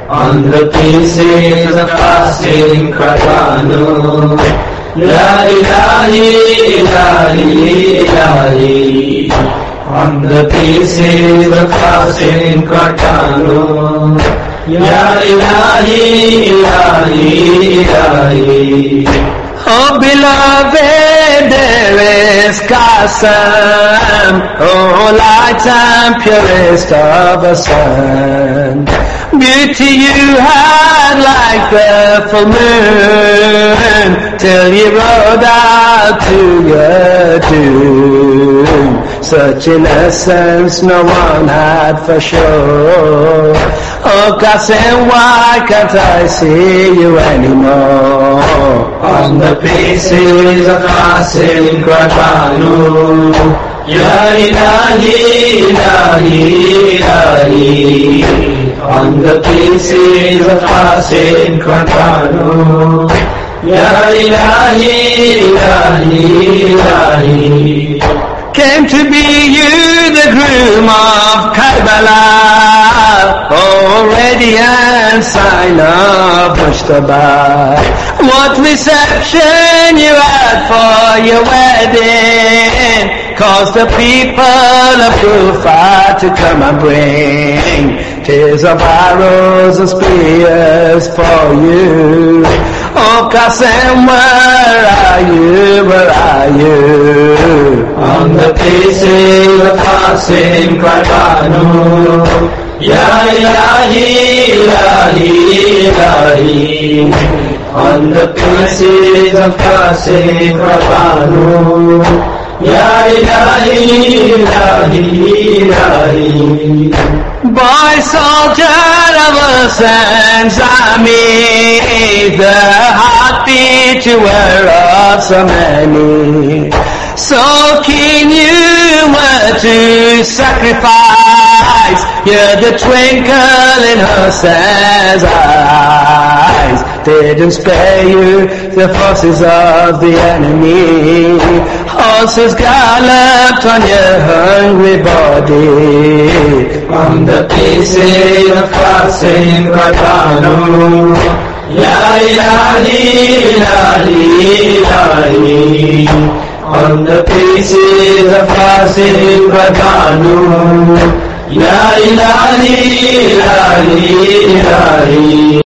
on the pieces of Qasim Qur'anu. La ilahi ilahi ilahi, on the pieces of Qasim Qur'anu. Ya ilahi ilahi ilahi. Oh beloved, dearest Qasim, oh light and purest of a sun, beauty you had like the full moon, till you rode out to your doom. Such innocence no one had for sure. Oh Qasim, why can't I see you anymore? On the pieces of Qasim Qur'anu. Ya ilahi ilahi ilahi, on the pieces of Qasim Qur'anu. Ya ilahi ilahi ilahi. Came to be you the groom of Karbala, oh radiant sign of Mujtaba. What reception you had for your wedding caused the people of Kufa to come and bring tears of arrows and spears for you. Oh Qasim, where are you, where are you? On the pieces of Qasim Qur'anu. Ya ilahi ilahi ilahi, on the pieces of Qasim Qur'anu. Ya ilahi ilahi ilahi. Boy soldier of Hussein's army, the heartbeat you were of so many, so keen you were to sacrifice. You're the twinkle in Hussein's eyes. Didn't spare you the forces of the enemy. Horses galloped on your hungry body. On the pieces of Qasim Qur'anu. Ya ilahi ilahi ilahi, on the pieces of Qasim Qur'anu. Ya ilahi ilahi ilahi.